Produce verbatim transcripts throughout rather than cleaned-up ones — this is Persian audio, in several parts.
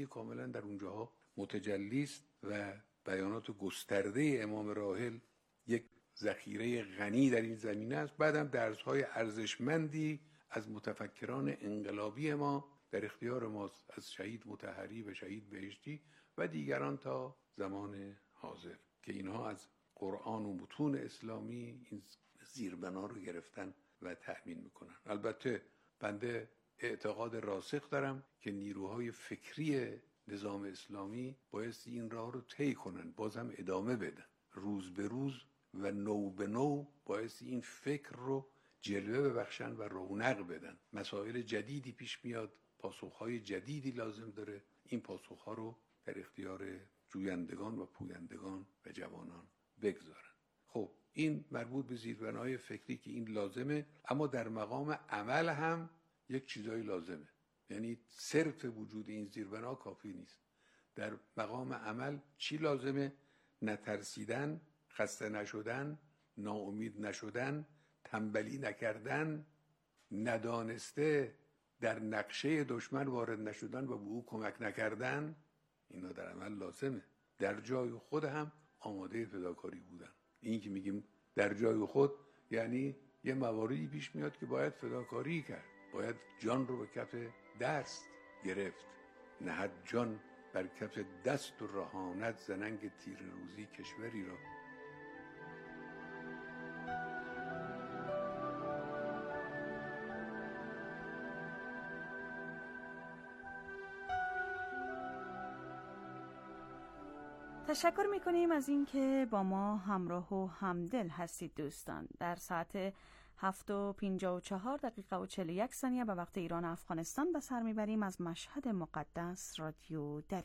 تأکیدی کاملا در اونجاها متجلی است و بیانات گسترده امام راحل یک ذخیره غنی در این زمینه است. بعدم درس‌های ارزشمندی از متفکران انقلابی ما در اختیار ماست، از شهید مطهری و شهید بهشتی و دیگران تا زمان حاضر که اینها از قرآن و متون اسلامی این زیربنا رو گرفتن و تأمین میکنن. البته بنده اعتقاد راسخ دارم که نیروهای فکری نظام اسلامی بایستی این راه رو طی کنن، بازم ادامه بدن، روز به روز و نو به نو بایستی این فکر رو جلوه ببخشن و رونق بدن. مسائل جدیدی پیش میاد، پاسخهای جدیدی لازم داره، این پاسخها رو در اختیار جویندگان و پویندگان و جوانان بگذارن. خب این مربوط به زیربنای فکری که این لازمه، اما در مقام عمل هم یک چیزایی لازمه. یعنی صرف وجود این زیربنا کافی نیست. در مقام عمل چی لازمه؟ نترسیدن، خسته نشدن، ناامید نشدن، تنبلی نکردن، ندانسته در نقشه دشمن وارد نشدن و به او کمک نکردن. اینا در عمل لازمه. در جای خود هم آماده فداکاری بودن. این که میگیم در جای خود یعنی یه مواردی پیش میاد که باید فداکاری کرد، باید جان رو به کف دست گرفت، نهد جان بر کف دست و رهانت زننگ تیر روزی کشوری را. تشکر میکنیم از اینکه با ما همراه و همدل هستید دوستان. در ساعت هفت و پنجاه و چهار دقیقه و چهل و یک ثانیه به وقت ایران و افغانستان به سر میبریم از مشهد مقدس رادیو دری.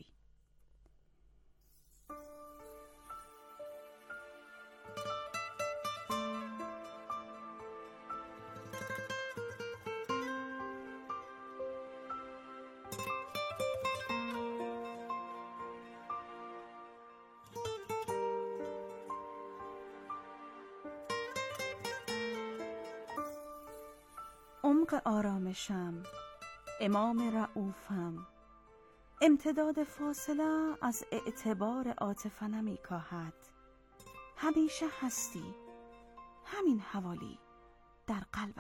عمق آرامشم، امام رؤوفم، امتداد فاصله از اعتبار عاطفه نمی کاهد. همیشه هستی، همین حوالی در قلبم.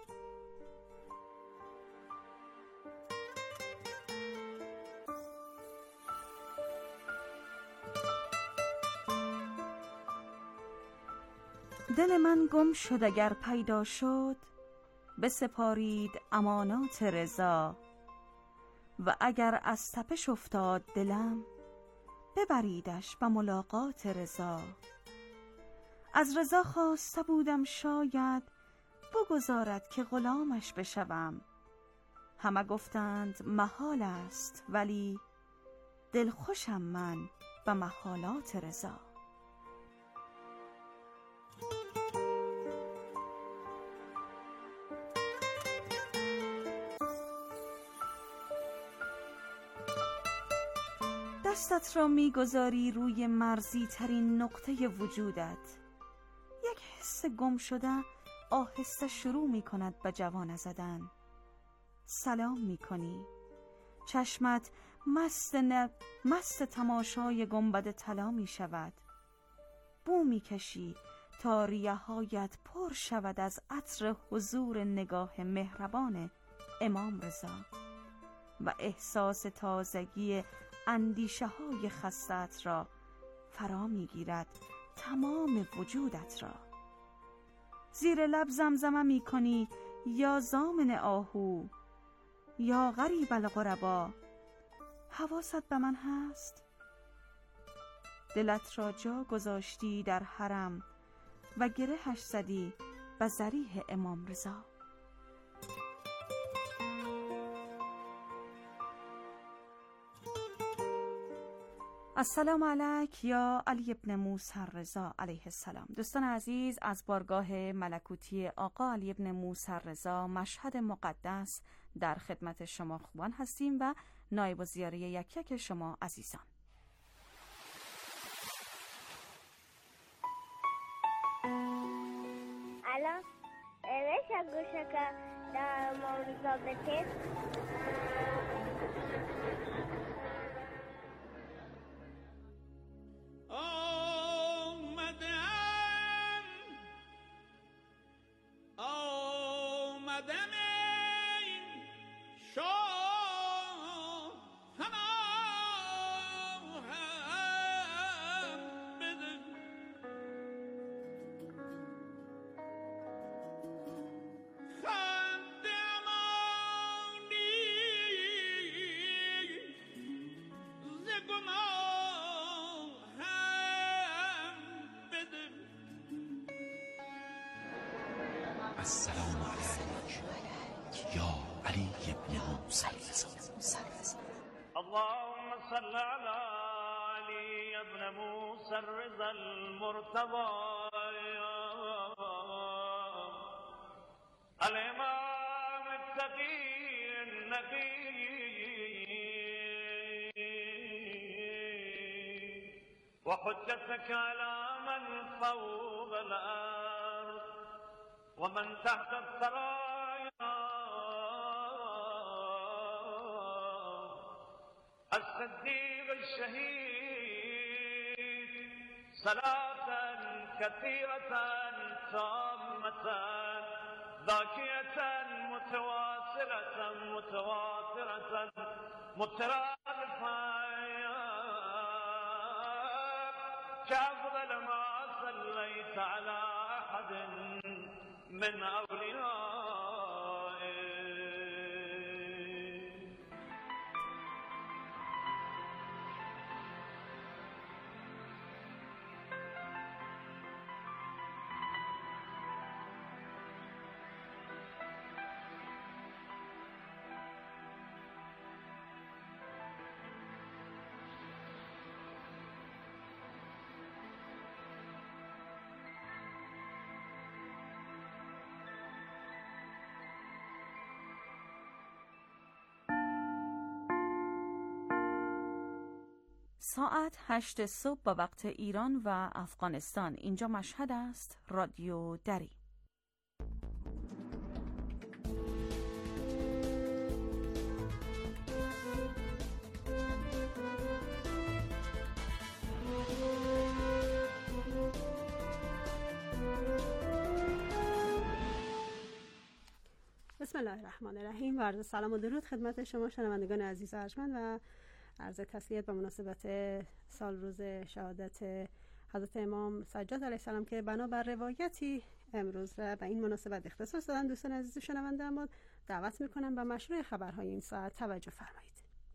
دل من گم شد اگر پیدا شد، بسپارید امانات رضا. و اگر از تپش افتاد دلم، ببریدش به ملاقات رضا. از رضا خواسته بودم شاید، بگذارد که غلامش بشوم. همه گفتند محال است، ولی دلخوشم من به محالات رضا. دستت را میگذاری روی مرزی ترین نقطه وجودت. یک حس گم شده آهسته شروع می کند به جوانه زدن. سلام می کنی، چشمت مست, ن... مست تماشای گنبد طلا می شود. بو می کشی تا ریه‌هایت پر شود از عطر حضور نگاه مهربان امام رضا و احساس تازگی اندیشه های خستت را فرا می گیرد تمام وجودت را. زیر لب زمزمه می کنی یا ضامن آهو، یا غریب الغربا، حواست به من هست؟ دلت را جا گذاشتی در حرم و گرهش زدی به ضریح امام رضا. السلام علیک یا علی ابن موسی رضا علیه السلام. دوستان عزیز، از بارگاه ملکوتی آقا علی ابن موسی رضا مشهد مقدس در خدمت شما خوبان هستیم و نایب الزیاره یک یک شما عزیزان. الان میشه گوشه که در امام رضا بتید؟ السلام علیک یا علی ابن موسی الرضا. اللهم صل على علي ابن موسى الرضا المرتضى الإمام التقي النبي وحجتك على من فوق الأرض ومن تحت الثرايا الصديق الشهيد صلاة كثيرة تامة ذاكية متواصلة متواترة مترادفة كأفضل ما صليت على أحد من أوليائك. ساعت هشت صبح با وقت ایران و افغانستان. اینجا مشهد است، رادیو دری. بسم الله الرحمن الرحیم و عرض سلام و درود خدمت شما شنوندگان عزیز ارجمند و عرض تسلیت به مناسبت سال روز شهادت حضرت امام سجاد علیه السلام که بنابر روایتی امروز را به این مناسبت اختصاص دادن. دوستان عزیز شنونده ما دعوت میکنم به مشروع خبرهای این ساعت توجه فرمایید.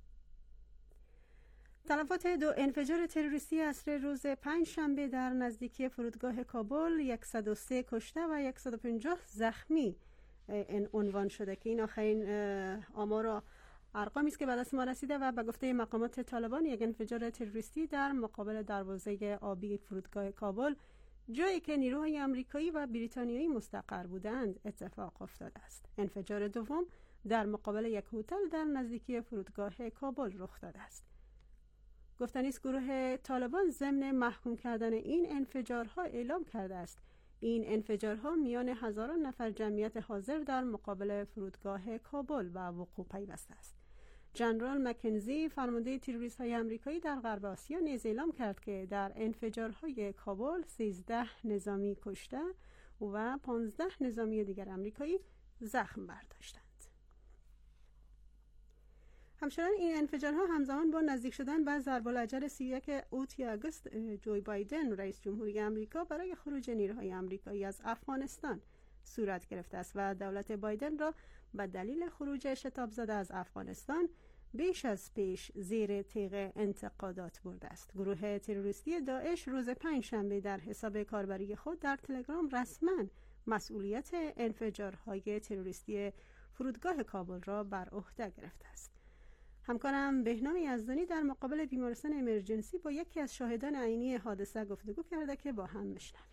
تلفات دو انفجار تروریستی عصر روز پنج شنبه در نزدیکی فرودگاه کابل، صد و سه کشته و صد و پنجاه زخمی این عنوان شده که این آخرین آمار ارقامی است که به دست ما رسیده و به گفته مقامات طالبان یک انفجار تروریستی در مقابل دروازه آبی فرودگاه کابل، جایی که نیروهای آمریکایی و بریتانیایی مستقر بودند، اتفاق افتاده است. انفجار دوم در مقابل یک هتل در نزدیکی فرودگاه کابل رخ داده است. گفتنی است گروه طالبان ضمن محکوم کردن این انفجارها اعلام کرده است این انفجارها میان هزاران نفر جمعیت حاضر در مقابل فرودگاه کابل به وقوع پیوسته است. جنرال مکنزی فرمانده تروریست‌های آمریکایی در غرب آسیا نیز اعلام کرد که در انفجارهای کابل سیزده نظامی کشته و پانزده نظامی دیگر آمریکایی زخم برداشتند. همچنان این انفجارها همزمان با نزدیک شدن به ضرب الاجل سی و یک اوت آگوست جو بایدن رئیس جمهوری آمریکا برای خروج نیروهای آمریکایی از افغانستان صورت گرفته است و دولت بایدن را به دلیل خروج شتاب زده از افغانستان بیش از پیش زیر تیغ انتقادات برده است. گروه تروریستی داعش روز پنج شنبه در حساب کاربری خود در تلگرام رسما مسئولیت انفجارهای تروریستی فرودگاه کابل را بر عهده گرفته است. همکارم بهنام یزدانی در مقابل بیمارستان امرجنسی با یکی از شاهدان عینی حادثه گفتگو کرده که با هم میشنویم.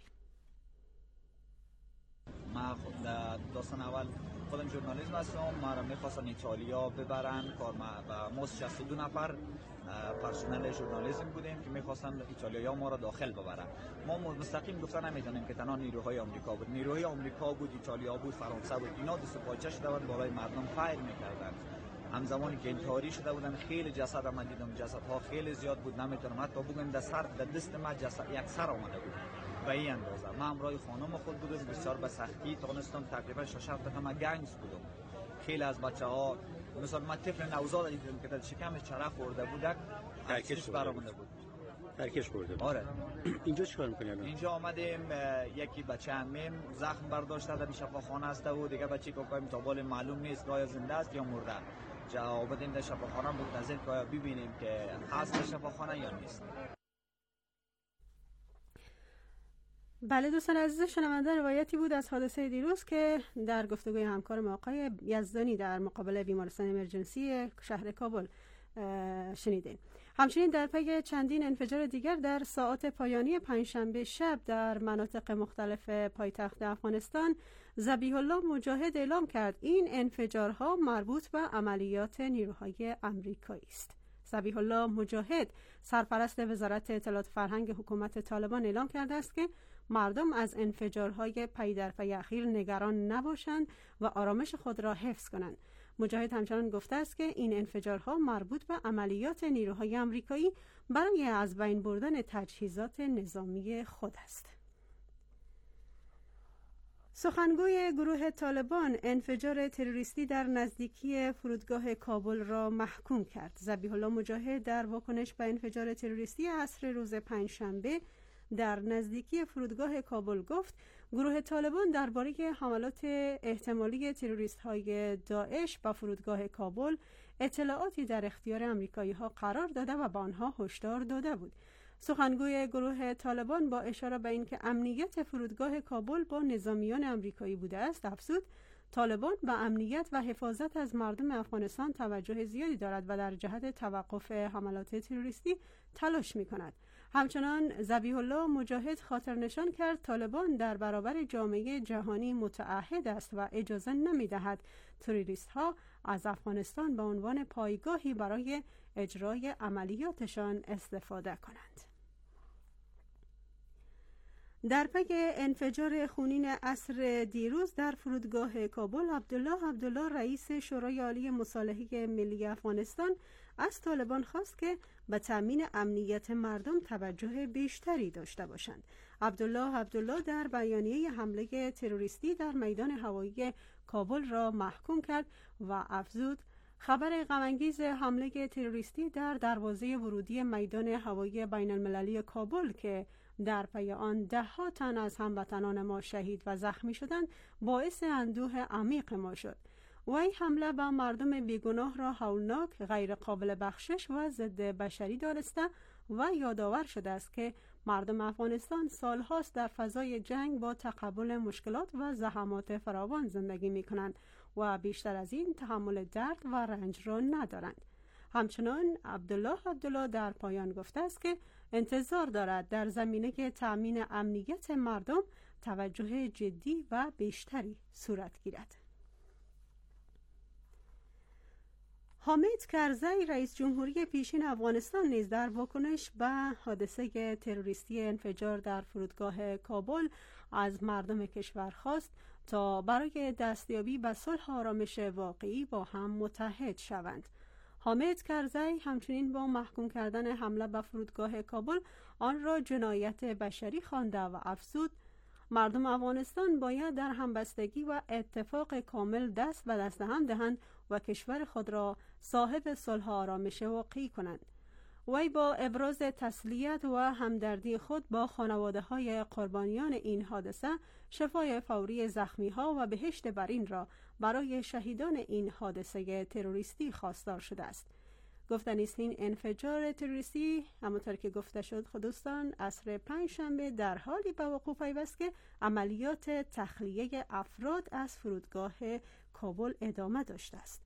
ما داستان اول خودم ژورنالیسم هستم. ما را میخواستن ایتالیا ببرن کار ما ما شصت و دو نفر پرسنل ژورنالیسم بودیم که میخواستن ایتالیا ما را داخل ببرن. ما مستقیم گفتن نمیدونیم که تنها نیروهای آمریکا بود. نیروهای آمریکا بود، ایتالیا بود، فرانسه بود. اینا دست و پاچه شده بودن، بالای مردم فایر میکردن. همزمانی که انتحاری شده بودن خیلی جسد من دیدم، جسدها خیلی زیاد بود، نمیتونم حتی بگم در سر در دست ما جسد یک سر آمده بود به این اندازه. من همراه خانم خود بودم، بسیار به سختی تونستم تقریبا شش هفته که من گنگس بودم. خیلی از بچه‌ها مثلا من طفل نوزاد دیدم که در شکمش چرخ خورده بود، ترکش برآمده بود. ترکش خورده بود. آره. اینجا چیکار می‌کنی الان؟ اینجا آمدیم یکی بچه همیم زخم برداشته در شفاخانه است و دیگه بچه که تا بال معلوم نیست آیا زنده است یا مرده. جا آمدیم در شفاخانه منتظر که ببینیم که هست در شفاخانه یا نیست. بله دوستان عزیز شنونده، روایتی بود از حادثه دیروز که در گفتگوی همکار ما آقای یزدانی در مقابل بیمارستان امرجنسی شهر کابل شنیدیم. همچنین در پی چندین انفجار دیگر در ساعات پایانی پنجشنبه شب در مناطق مختلف پایتخت افغانستان، ذبیح الله مجاهد اعلام کرد این انفجارها مربوط به عملیات نیروهای آمریکایی است. ذبیح الله مجاهد سرپرست وزارت اطلاعات فرهنگ حکومت طالبان اعلام کرده است که مردم از انفجارهای پی در پی اخیر نگران نباشند و آرامش خود را حفظ کنند. مجاهد همچنان گفته است که این انفجارها مربوط به عملیات نیروهای آمریکایی برای از بین بردن تجهیزات نظامی خود است. سخنگوی گروه طالبان انفجار تروریستی در نزدیکی فرودگاه کابل را محکوم کرد. ذبیح الله مجاهد در واکنش به انفجار تروریستی عصر روز پنجشنبه در نزدیکی فرودگاه کابل گفت گروه طالبان درباره حملات احتمالی تروریست‌های داعش به فرودگاه کابل اطلاعاتی در اختیار آمریکایی‌ها قرار داده و به آنها هشدار داده بود. سخنگوی گروه طالبان با اشاره به اینکه امنیت فرودگاه کابل با نظامیان آمریکایی بوده است افزود طالبان به امنیت و حفاظت از مردم افغانستان توجه زیادی دارد و در جهت توقف حملات تروریستی تلاش می‌کند. همچنان ذبیح الله مجاهد خاطر نشان کرد طالبان در برابر جامعه جهانی متعهد است و اجازه نمی‌دهد تروریست‌ها از افغانستان به عنوان پایگاهی برای اجرای عملیاتشان استفاده کنند. در پی انفجار خونین عصر دیروز در فرودگاه کابل، عبدالله عبدالله رئیس شورای عالی مصالحه ملی افغانستان از طالبان خواست که به تامین امنیت مردم توجه بیشتری داشته باشند. عبدالله عبدالله در بیانیه حمله تروریستی در میدان هوایی کابل را محکوم کرد و افزود خبر غم‌انگیز حمله تروریستی در دروازه ورودی میدان هوایی بین المللی کابل که در پی آن ده ها تن از هموطنان ما شهید و زخمی شدند باعث اندوه عمیق ما شد. وی حمله به مردم بیگناه را هولناک، غیر قابل بخشش و ضد بشری دانسته و یادآور شده است که مردم افغانستان سالهاست در فضای جنگ با تقبل مشکلات و زحمات فراوان زندگی می کنند و بیشتر از این تحمل درد و رنج را ندارند. همچنان عبدالله عبدالله در پایان گفته است که انتظار دارد در زمینه تأمین امنیت مردم توجه جدی و بیشتری صورت گیرد. حامد کرزی رئیس جمهوری پیشین افغانستان نیز در واکنش به حادثه تروریستی انفجار در فرودگاه کابل از مردم کشور خواست تا برای دستیابی به صلح و آرامش واقعی با هم متحد شوند. حامد کرزی همچنین با محکوم کردن حمله به فرودگاه کابل آن را جنایت بشری خوانده و افزود مردم افغانستان باید در همبستگی و اتفاق کامل دست به دست هم دهند و کشور خود را صاحب صلح و آرامش واقعی کنند. وی با ابراز تسلیت و همدردی خود با خانواده‌های قربانیان این حادثه شفای فوری زخمی‌ها و بهشت برین را برای شهیدان این حادثه تروریستی خواستار شده است. گفتنی است این انفجار تروریستی همونطور که گفته شد خودستان عصر پنجشنبه در حالی به وقوع پیوست که عملیات تخلیه افراد از فرودگاه کابل ادامه داشته است.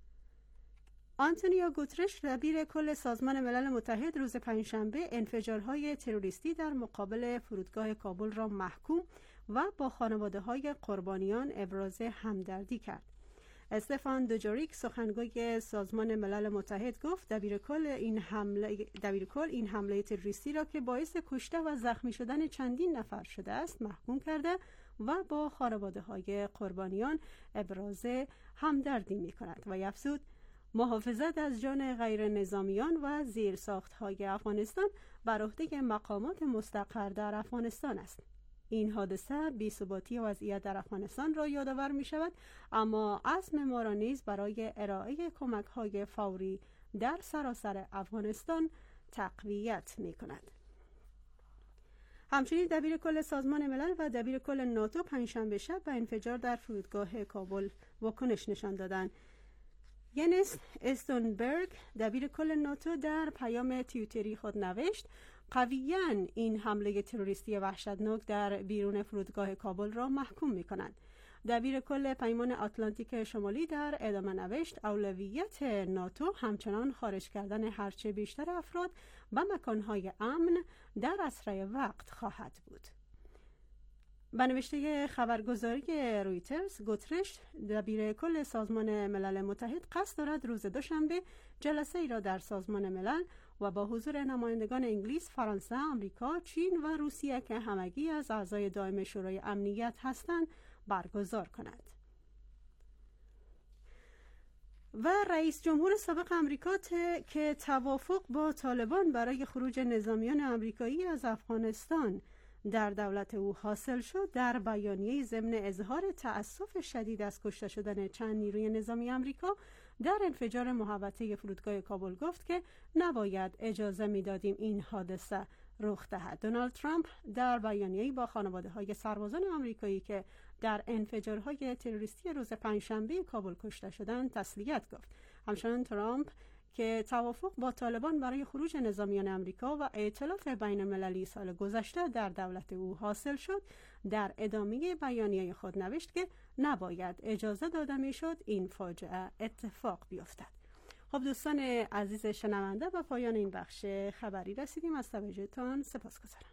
آنتونیو گوترش دبیر کل سازمان ملل متحد روز پنجشنبه انفجارهای تروریستی در مقابل فرودگاه کابل را محکوم و با خانواده‌های قربانیان ابراز همدردی کرد. استفان دوجاریک سخنگوی سازمان ملل متحد گفت دبیرکل این حمله دبیرکل این حمله تروریستی را که باعث کشته و زخمی شدن چندین نفر شده است محکوم کرده و با خانواده‌های قربانیان ابراز همدردی می‌کند و افزود محافظت از جان غیر نظامیان و زیرساخت‌های افغانستان بر عهده مقامات مستقر در افغانستان است. این حادثه بی‌ثباتی وضعیت در افغانستان را یادآور می شود، اما عزم ما را نیز برای ارائه کمک‌های فوری در سراسر افغانستان تقویت می کند. همچنین دبیر کل سازمان ملل و دبیر کل ناتو پنجشنبه شب به انفجار در فرودگاه کابل واکنش نشان دادند. ینس استونبرگ دبیر کل ناتو در پیام توییتری خود نوشت قویاً این حمله تروریستی وحشتناک در بیرون فرودگاه کابل را محکوم می‌کنند. دبیر کل پیمان آتلانتیک شمالی در ادامه نوشت اولویت ناتو همچنان خارج کردن هرچه بیشتر افراد به مکانهای امن در اسرع وقت خواهد بود. به نوشته خبرگزاری رویترز، گوترش دبیر کل سازمان ملل متحد قصد دارد روز دوشنبه جلسه ای را در سازمان ملل و با حضور نمایندگان انگلیس، فرانسه، آمریکا، چین و روسیه که همگی از اعضای دائم شورای امنیت هستند برگزار کند. و رئیس جمهور سابق آمریکا که توافق با طالبان برای خروج نظامیان آمریکایی از افغانستان در دولت او حاصل شد، در بیانیه ضمن اظهار تأسف شدید از کشته شدن چند نیروی نظامی آمریکا در انفجار محوطه فرودگاه کابل گفت که نباید اجازه میدادیم این حادثه رخ دهد. دونالد ترامپ در بیانیه‌ای با خانواده‌های سربازان آمریکایی که در انفجارهای تروریستی روز پنجشنبه کابل کشته شدند تسلیت گفت. همچنین ترامپ که توافق با طالبان برای خروج نظامیان آمریکا و ائتلاف بین المللی سال گذشته در دولت او حاصل شد، در ادامه بیانیه خود نوشت که نباید اجازه داده میشد این فاجعه اتفاق بیفتد. خب دوستان عزیز شنونده، به پایان این بخش خبری رسیدیم. از توجهتان سپاسگزارم.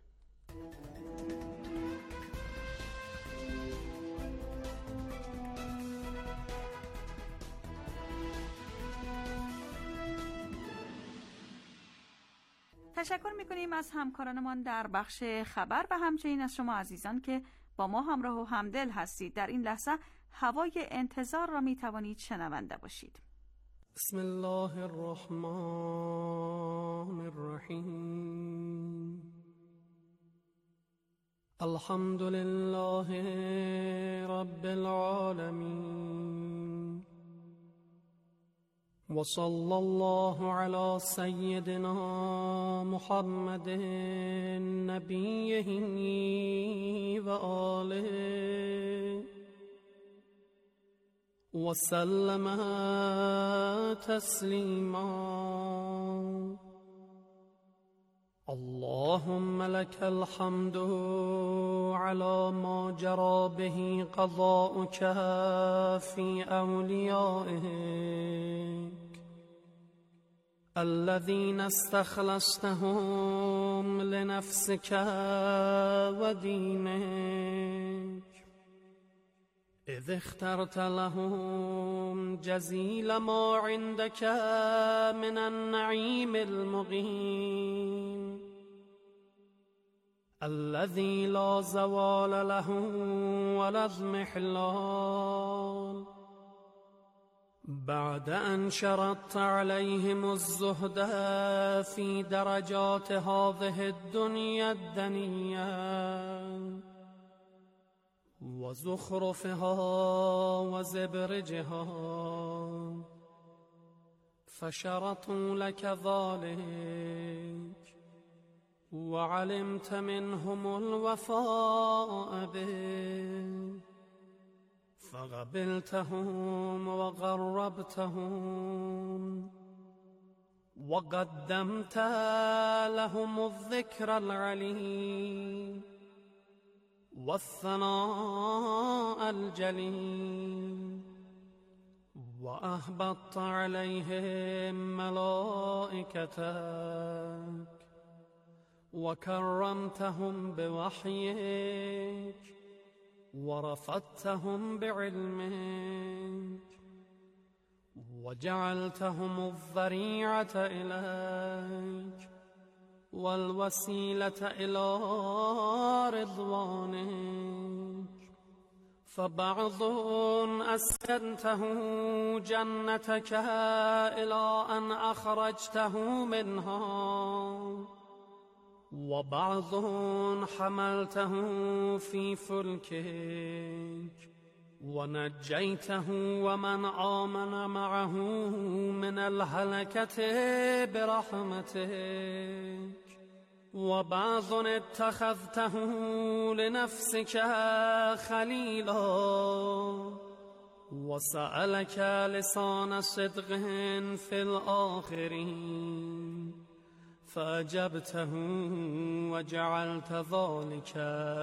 تشکر میکنیم از همکارانمان در بخش خبر و همچنین از شما عزیزان که با ما همراه و همدل هستید. در این لحظه هوای انتظار را میتوانید شنونده باشید. بسم الله الرحمن الرحیم. الحمد لله رب العالمین و صلی الله علی سیدنا محمد نبیه و آله و سلم تسلیما. اللهم لك الحمد على ما جرى به قضاؤك في أوليائك الذين استخلصتهم لنفسك ودينك إذ اخترت لهم جزيل ما عندك من النعيم المقيم الذي لا زوال له ولا اضمحلال بعد أن شرطت عليهم الزهد في درجات هذه الدنيا الدنيا وزخرفها وزبرجها فشرطوا لك ذلك وعلمت منهم الوفاء به فقبلتهم وقربتهم وقدمت لهم الذكر العليم والثناء الجليل وأهبطت عليهم ملائكتك وكرمتهم بوحيك ورفضتهم بعلمك وجعلتهم الذريعة إليك والوسيلة إلى رضوانك فبعض أسكنته جنتك إلى أن أخرجته منها وبعض حملته في فلكك ونجيته ومن آمن معه من الهلكة برحمتك وبعض اتخذته لنفسك خليلا وسألك لسان صدق في الآخرين فأجبته وجعلت ذلك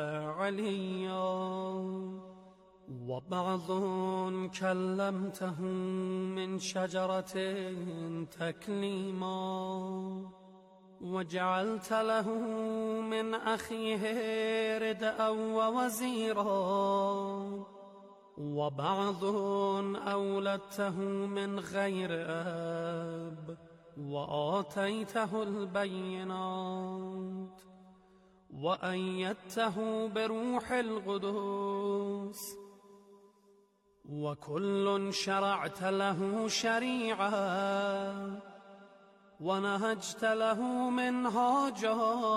عليا وبعض كلمته من شجرة تكليما وجعلت له من أخيه ردءا ووزيرا وبعض أولدته من غير أب وآتيته البينات وأيدته بروح القدس وكل شرعت له شريعة ونهجت له منهاجا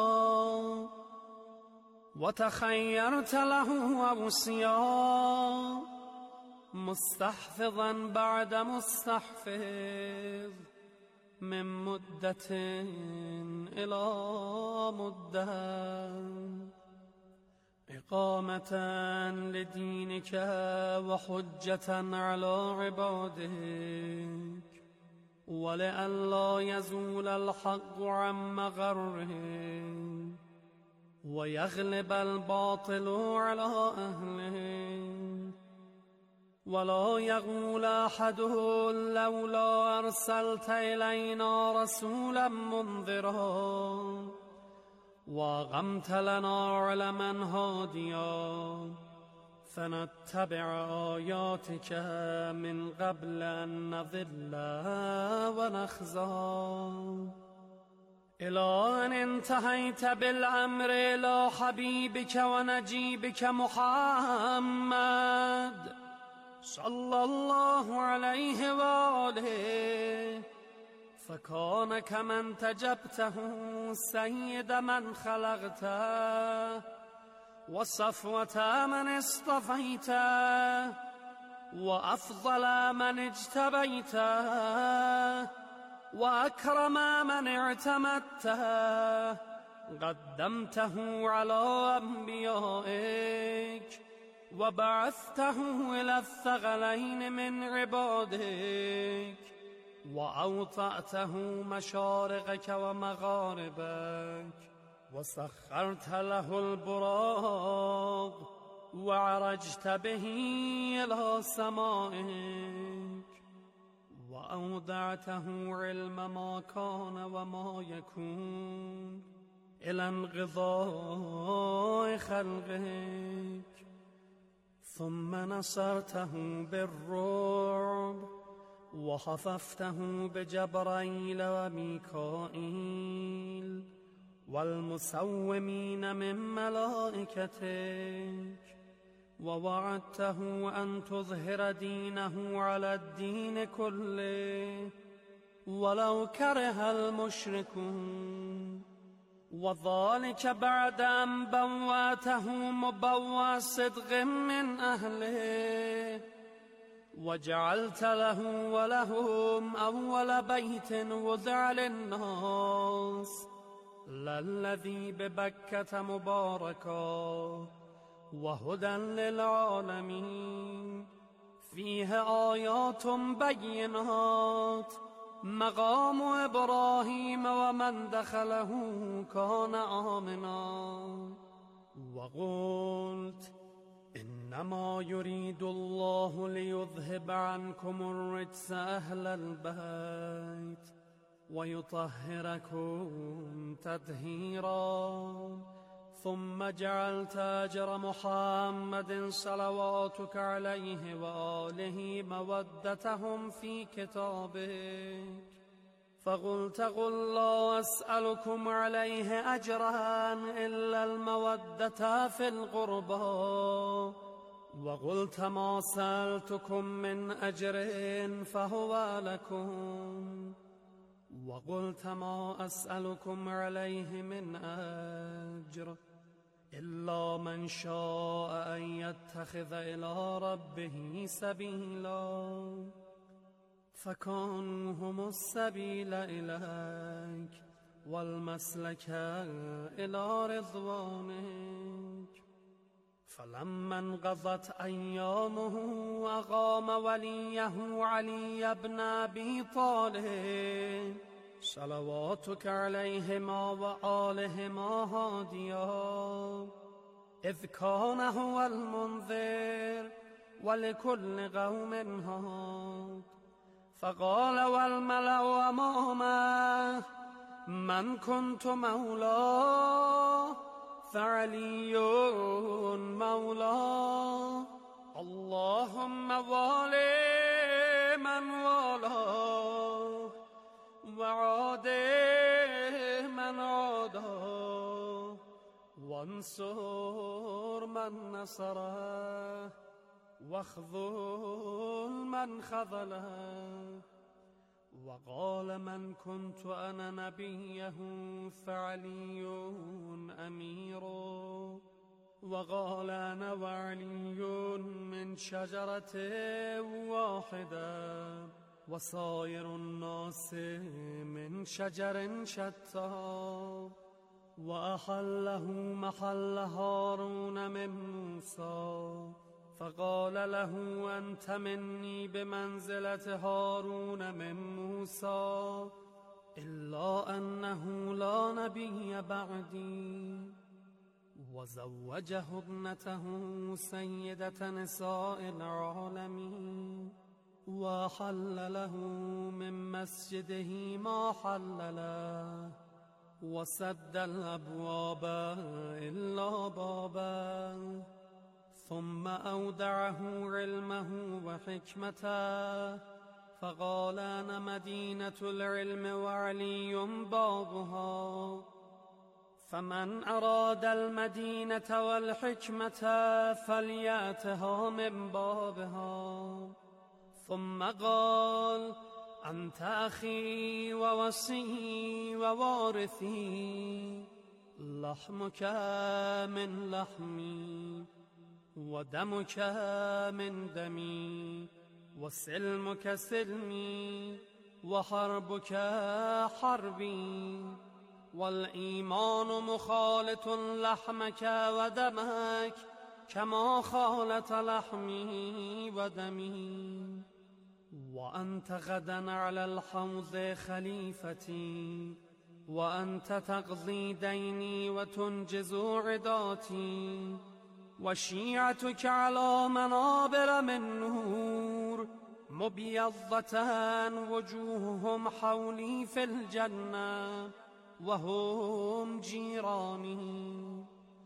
وتخيرت له أوصيا مستحفظا بعد مستحفظ من مدة إلى مدة إقامة لدينك وحجة على عبادك ولئلا يزول الحق عن مغره ويغلب الباطل على أهله ولا يقول أحد لولا أرسلت إلينا رسولا منذرا وأقمت لنا علما هاديا فنتبع آياتك من قبل أن نضل ونخزى إلى أن انتهيت بالأمر إلى حبيبك ونجيبك محمد صلى الله عليه وآله فكان كمن تجبته سيد من خلقته وصفوة من اصطفيته وأفضل من اجتبيته وأكرم من اعتمدته قدمته على أنبيائك وبعثته إلى الثقلين من عبادك وأوطأته مشارقك ومغاربك وسخرت له البراق وعرجت به إلى سمائك وأودعته علم ما كان وما يكون إلى انقضاء خلقك ثم نصرته بالرعب وخففته بجبرائيل وميكائيل والمسومين من ملائكتك ووعدته أن تظهر دينه على الدين كله ولو كره المشركون وذلك بعد أن بوأته مبوأ صدق من أهله وجعلت له ولهم أول بيت وضع للناس للذي ببكة مباركا وهدى للعالمين فيه آيات بينات مقام إبراهيم ومن دخله كان آمنا وقلت إنما يريد الله ليذهب عنكم الرجس أهل البيت ويطهركم تطهيرا ثم جعلت أجر محمد صلواتك عليه وآله مودتهم في كتابك فقلت قل لا أسألكم عليه أجرا إلا المودة في القربى وقلت ما سألتكم من أجر فهو لكم وقلت ما أسألكم عليه من أجر إلا من شاء أن يتخذ إلى ربه سبيلا فكانوا هم السبيل إليك والمسلك إلى رضوانك فلما انقضت أيامه أقام وليه علي بن أبي طالب صلواتك عليهما وآلهما هاديا إذ كان هو المنذر ولكل قوم هاد. فقال والملأ أمامه من كنت مولاه فعلي مولاه. اللهم والي من والاه وعادي من عاداه وانصر من نصره واخذل من خذله. وقال من كنت أنا نبيه فعلي أميره. وقال أنا وعلي من شجرة واحدة وسائر الناس من شجر شتى. وأحله محل هارون من موسى. فقال له أنت مني بمنزلة هارون من موسى إلا أنه لا نبي بعدي. وزوجه ابنته سيدة نساء العالمين. وحل له من مسجده ما حل له. وسد الأبواب إلا بابا. ثم أودعه علمه وحكمته. فقال أنا مدينة العلم وعلي بابها. فمن أراد المدينة والحكمة فليأتها من بابها. ثم قال أنت أخي ووصي ووارثي. لحمك من لحمي ودمك من دمي وسلمك سلمي وحربك حربي. والإيمان مخالط لحمك ودمك كما خالط لحمي ودمي. وأنت غدا على الحوض خليفتي. وأنت تقضي ديني وتنجز عداتي. وشيعتك على منابر من نور مبيضة وجوههم حولي في الجنة وهم جيراني.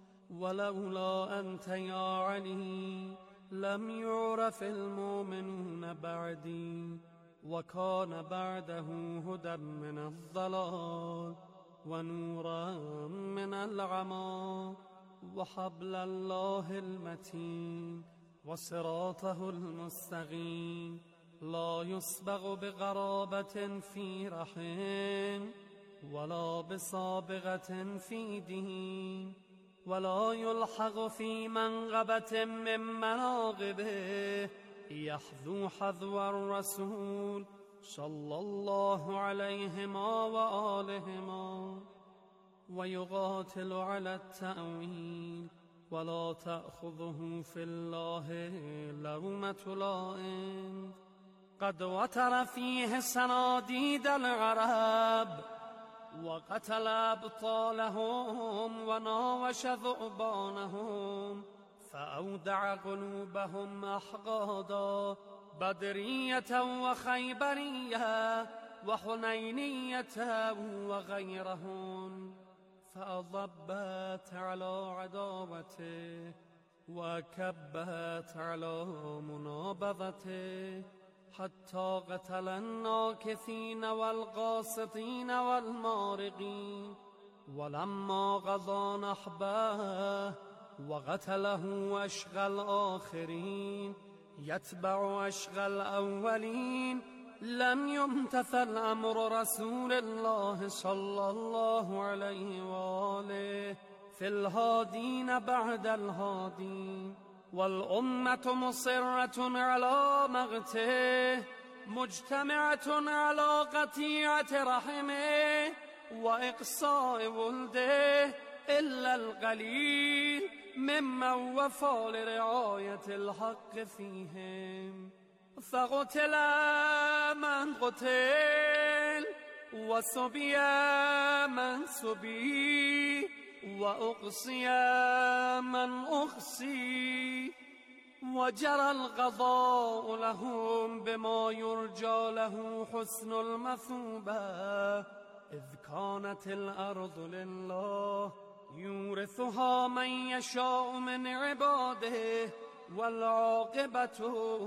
ولولا أنت يا علي لم يعرف المؤمنون بعدي. وكان بعده هدى من الضلال ونورا من العمى وحبل الله المتين وصراطه المستقيم. لا يسبغ بغرابة في رحم ولا بسابغة في دين ولا يلحق في منغبة من مناغبه. يحذو حذو الرسول صلى الله عليهما وآلهما. ويقاتل على التأويل ولا تأخذه في الله لومة لائم. قد وتر فيه صناديد العرب وقتل أبطالهم وناوش ذؤبانهم. فأودع قلوبهم أحقادا بدرية وخيبرية وحنينية وغيرهن. فأضبت على عداوته وكبت على منابذته حتى قتل الناكثين والقاسطين والمارقين. ولما قضى نحبه وقتله أشقى الآخرين يتبع أشقى الأولين. لم يمتثل أمر رسول الله صلى الله عليه وآله في الهادين بعد الهادين. والأمة مصرة على مقته مجتمعة على قطيعة رحمه وإقصاء ولده إلا القليل ممن وفى لرعاية الحق فيهم. فقتل من قتل وسبي من سبي وأقصي من أقصي وجرى القضاء لهم بما يرجى له حسن المثوبة إذ كانت الأرض لله يورثها من يشاء من عباده والعاقبة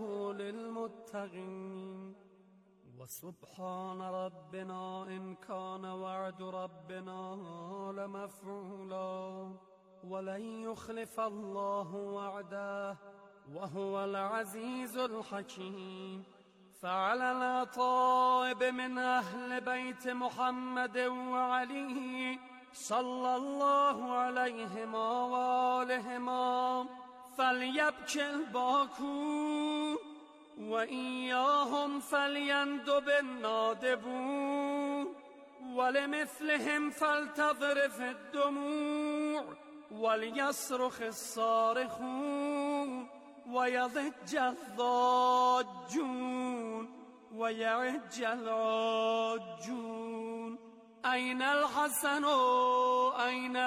للمتقين وسبحان ربنا إن كان وعد ربنا لمفعولا ولن يخلف الله وعده وهو العزيز الحكيم. فعلى الأطائب من أهل بيت محمد وعلي صلى الله عليهما وآلهما فليبكي الباكون وإياهم فليندب النادبون ولمثلهم فلتذرف الدموع وليصرخ الصارخون ويضج الضاجون ويعج العاجون. أين الحسن أين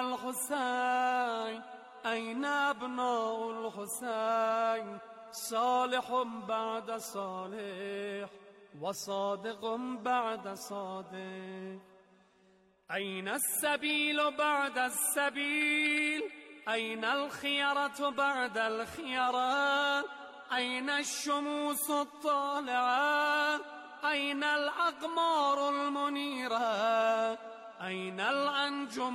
الحسين أين أبناء الحسين صالح بعد صالح وصادق بعد صادق. أين السبيل بعد السبيل أين الخيرة بعد الخيرة أين الشموس الطالعة أين الأقمار المنيرة أين الأنجم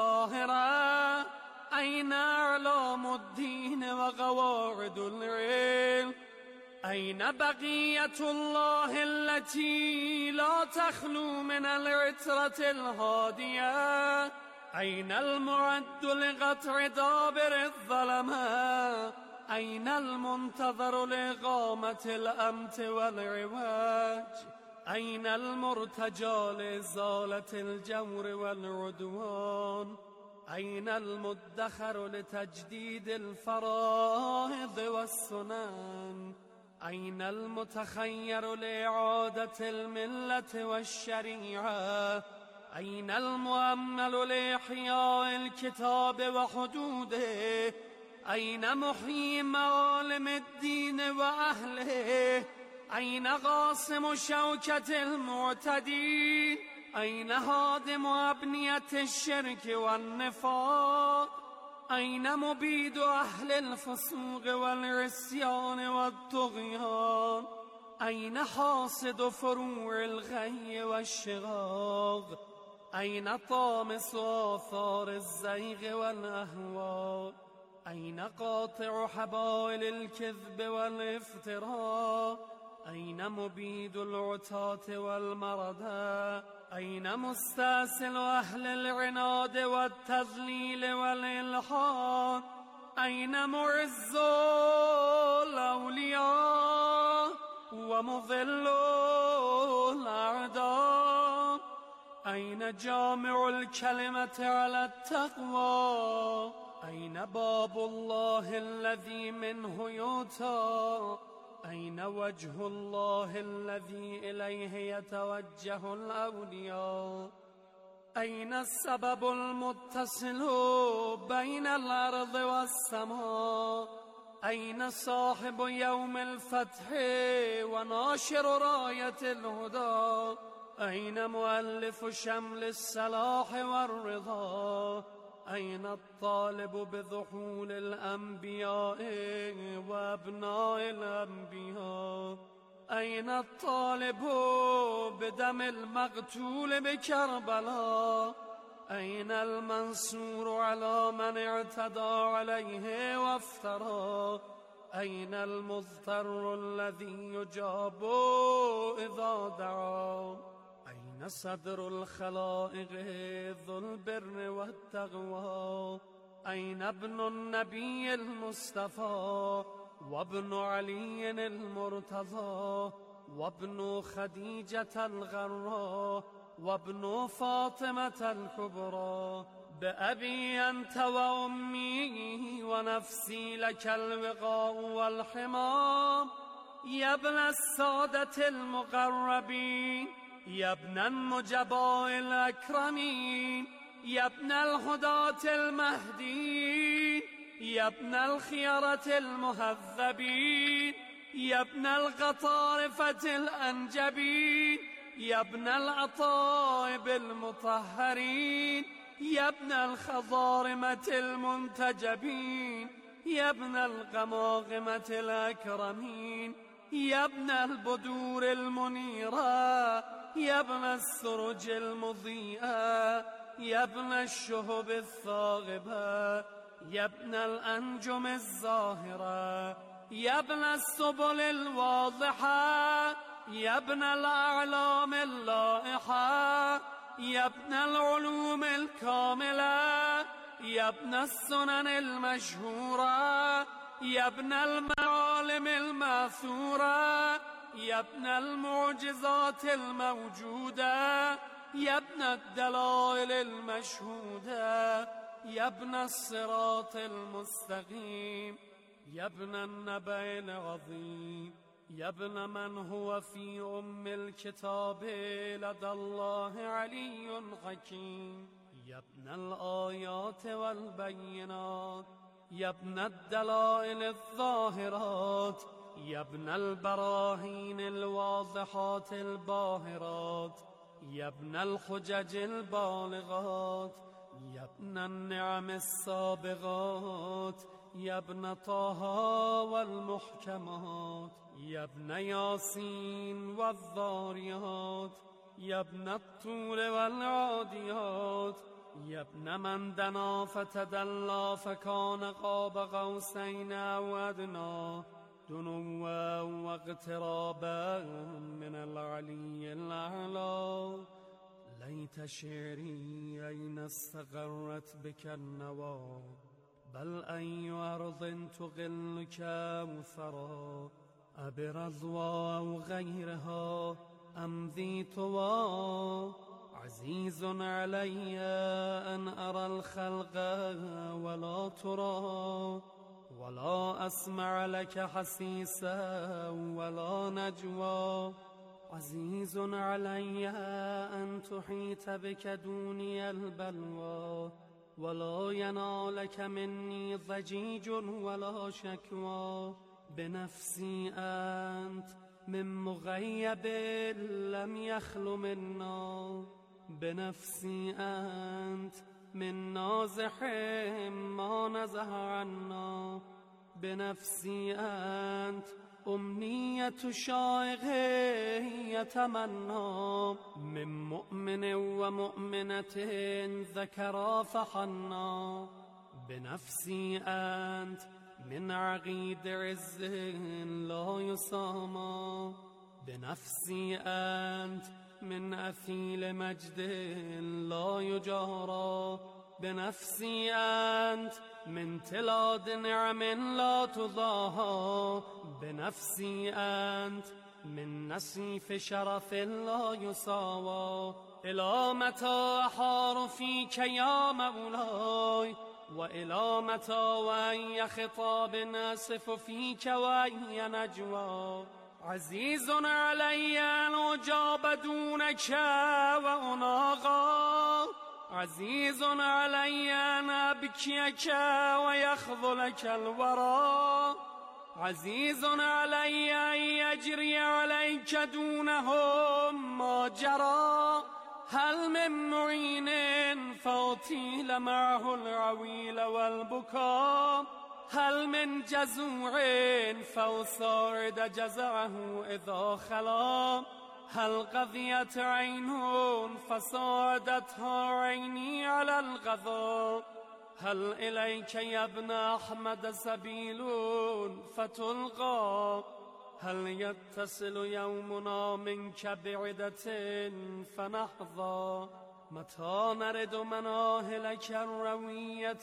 الزاهرة أين أعلام الدين وقواعد العلم أين بقية الله التي لا تخلو من العترة الهادية أين المعد لقطع دابر الظلمة أين المنتظر لإقامة الأمت والعواج أين المرتجى لإزالة الجور والعدوان أين المدخر لتجديد الفرائض والسنن أين المتخير لإعادة الملة والشريعة أين المؤمل لإحياء الكتاب وحدوده أين محيي معالم الدين وأهله أين قاسم شوكة المعتدين أين هادم أبنية الشرك والنفاق أين مبيد أهل الفسوق والعصيان والطغيان أين حاصد فروع الغي والشغاق أين طامس آثار الزيغ والأهواء أين قاطع حبائل الكذب والافتراء أين مبيد العتاة والمردى أين مستأصل أهل العناد والتذليل والإلحاد أين معز الأولياء ومضل الأعداء أين جامع الكلمة على التقوى أين باب الله الذي منه يؤتى أين وجه الله الذي إليه يتوجه الأولياء أين السبب المتصل بين الأرض والسماء أين صاحب يوم الفتح وناشر راية الهدى أين مؤلف شمل الصلاح والرضا أين الطالب بذحول الأنبياء وأبناء الأنبياء أين الطالب بدم المقتول بكربلاء أين المنصور على من اعتدى عليه وافترى أين المضطر الذي يجاب إذا دعا أين صدر الخلائق ذو البر والتقوى أين ابن النبي المصطفى وابن علي المرتضى وابن خديجة الغراء وابن فاطمة الكبرى بأبي أنت وأمي ونفسي لك الوقاء والحمام يا ابن السادة المقربين يا ابن النجباء الأكرمين يا ابن الهداة المهديين يا ابن الخيرة المهذبين يا ابن القطارفة الأنجبين يا ابن الأطائب المطهرين يا ابن الخضارمة المنتجبين يا ابن القماقمة الأكرمين يا ابن البدور المنيرة يا ابن السرج المضيئة يا ابن الشهب الثاغبة يا ابن الأنجم الزاهرة يا ابن السبل الواضحة يا ابن الأعلام اللائحة يا ابن العلوم الكاملة يا ابن السنن المشهورة يا ابن المعالم الماثورة يا ابن المعجزات الموجودة يا ابن الدلائل المشهودة يا ابن الصراط المستقيم يا ابن النبأ العظيم يا ابن من هو في أم الكتاب لدى الله علي حكيم يا ابن الآيات والبينات يا ابن الدلائل الظاهرات يا ابن البراهين الواضحات الباهرات يا ابن الحجج البالغات يا ابن النعم السابغات يا ابن طه والمحكمات يا ابن ياسين والذاريات يا ابن الطول والعاديات يا ابن من دنا فتدلى فكان قاب قوسين أو أدنى دنوا واقترابا من العلي الأعلى ليت شعري أين استقرت بك النوى بل أي أرض تغلك وثرى أبرضوى أو غيرها أم ذي طوى عزيز علي أن أرى الخلق ولا ترى ولا أسمع لك حسيسا ولا نجوى عزيز علي أن تحيط بك دوني البلوى ولا ينالك مني ضجيج ولا شكوى بنفسي أنت من مغيب لم يخل منا بنفسي أنت من نازح ما نزه عنا بنفسي أنت أمنية شائق يتمنى من مؤمن ومؤمنة ذكرا فحنا بنفسي أنت من عقيد عز لا يسامى بنفسي أنت من أثيل مجد لا يجارى بنفسي أنت من تلاد نعم لا تضاهى بنفسي أنت من نسيف شرف لا يساوى إلى متى أحار فيك يا مولاي وإلى متى وأي خطاب آسف فيك وأي نجوى عزيز علي أن أجاب دونك وأناغى عزيز علي أن أبكيك ويخذلك الورى عزيز علي أن يجري عليك دونهم ما جرى هل من معين فأطيل معه العويل والبكاء هل من جزوع فأساعد جزعه إذا خلا هل قضيت عين فساعدتها عيني على الغضب هل إليك يا ابن أحمد سبيل فتلقى هل يتصل يومنا منك بعدة فنحظى متى نرد مناهلك الروية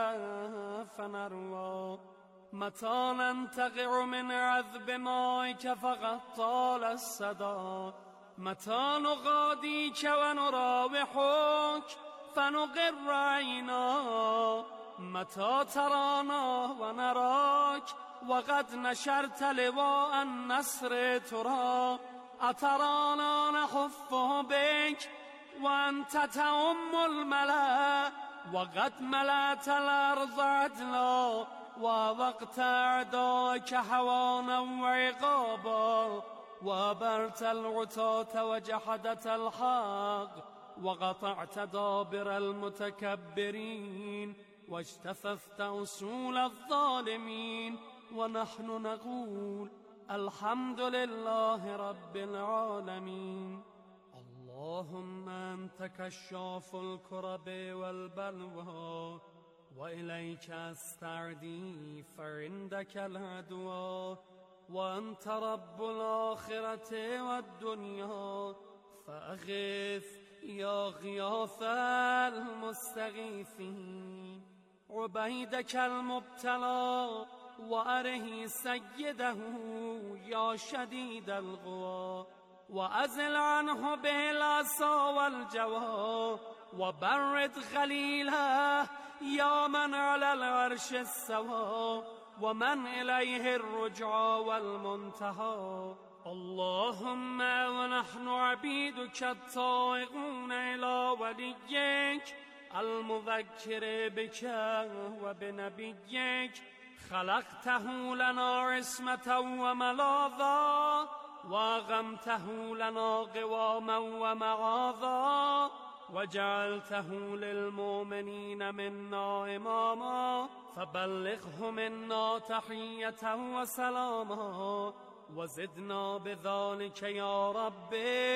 فنروى متى ننتقع من عذب مائك فقد طال الصدى متى نغاديك ونراوحك فنقر عينا متى ترانا ونراك وقد نشرت لواء النصر ترى أترانا نحف بك وأنت تأم الملأ وقد ملأت الأرض عدلا ووقت أعدائك هوانا وعقابا وأبرت العتاة وجحدت الحق وقطعت دابر المتكبرين واجتثثت أصول الظالمين ونحن نقول الحمد لله رب العالمين. اللهم أنت كشاف الكرب والبلوى وإليك أستعدي فعندك العدوى وأنت رب الآخرة والدنيا فأغث يا غياث المستغيثين عبيدك المبتلى وأره سيده يا شديد القوى وأزل عنه به الأسى والجوى وبرد غليله يا من على العرش استوى ومن إليه الرجعى والمنتهى. اللهم ونحن عبيدك الطائعون إلى وليك المذكر بك وبنبيك خلقته لنا عصمة وملاذا وأغمته لنا قواما ومعاذا وجعلته للمؤمنين منا إماما فبلغه منا تحية وسلاما وزدنا بذلك يا رب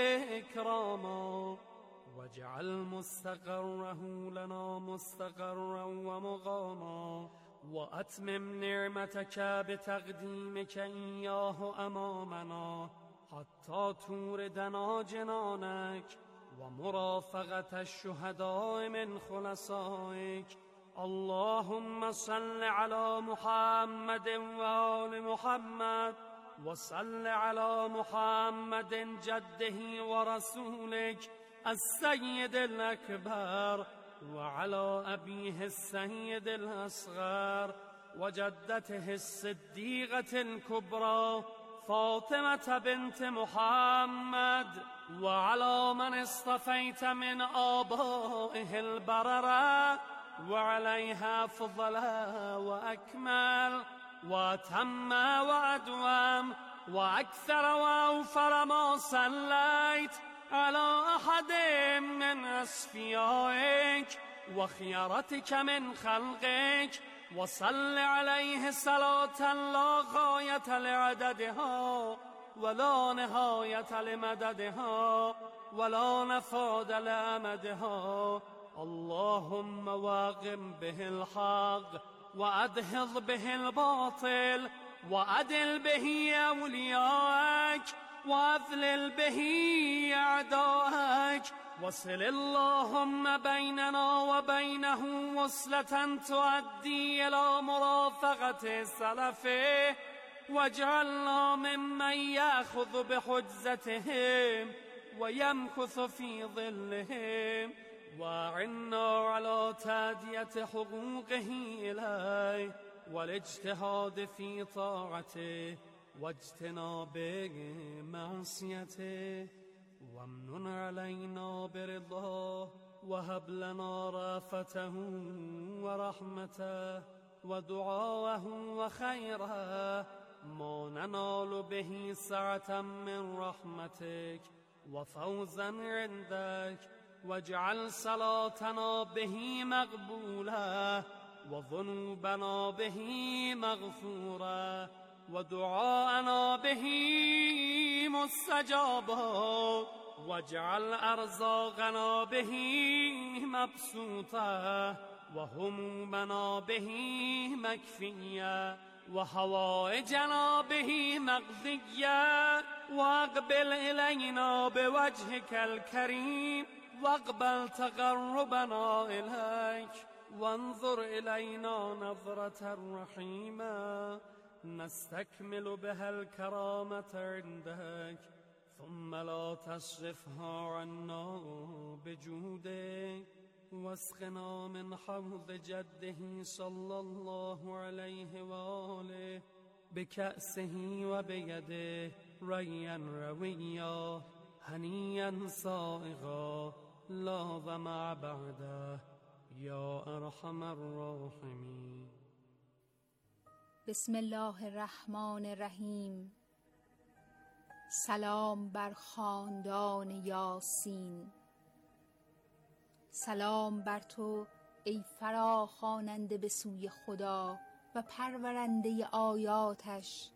إكراما واجعل مستقره لنا مستقرا ومقاما وأتمم نعمتك بتقديمك إياه أمامنا حتى توردنا جنانك ومرافقة الشهداء من خلصائك. اللهم صل على محمد وآل محمد وصل على محمد جده ورسولك السيد الأكبر وعلى أبيه السيد الأصغر وجدته الصديقة الكبرى فاطمة بنت محمد وعلى من اصطفيت من آبائه البررة وعليها أفضل وأكمل وأتم وأدوم وأكثر وأوفر ما صليت على أحد من أصفيائك وخيرتك من خلقك وصل عليه صلاة لا غاية لعددها ولا نهاية لمددها ولا نفاد لأمدها. اللهم واقم به الحق وأدهض به الباطل وأدل به أولياءك وأذلل به أعداءك وصل اللهم بيننا وبينه وصلة تؤدي إلى مرافقة سلفه واجعلنا ممن يأخذ بحجزتهم ويمكث في ظلهم وأعنا على تأدية حقوقه إليه والاجتهاد في طاعته واجتناب معصيته وامنن علينا برضاه وهب لنا رافته ورحمته ودعاءه وخيره ما ننال به سعة من رحمتك وفوزا عندك واجعل صلاتنا به مقبولة وذنوبنا به مغفورة ودعاءنا به مستجابا واجعل أرزاقنا به مبسوطة وهمومنا به مكفية وحوائجنا به مقضية واقبل إلينا بوجهك الكريم واقبل تقربنا إليك وانظر إلينا نظرة رحيمة نستكمل بها الكرامة عندك ثم لا تصرفها عنا بجودك واسقنا من حوض جده صلى الله عليه وآله بكأسه وبيده ريا رويا هنيا صائغا لا ظمأ بعده یا ارحم الراحمین. بسم الله الرحمن الرحیم. سلام بر خاندان یاسین. سلام بر تو ای فرا خواننده به سوی خدا و پرورنده آیاتش.